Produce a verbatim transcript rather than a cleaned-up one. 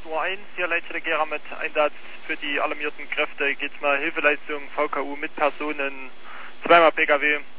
Uhr eins, hier Leitstelle Gera mit Einsatz für die alarmierten Kräfte. Geht's mal Hilfeleistung V K U mit Personen, zweimal P K W.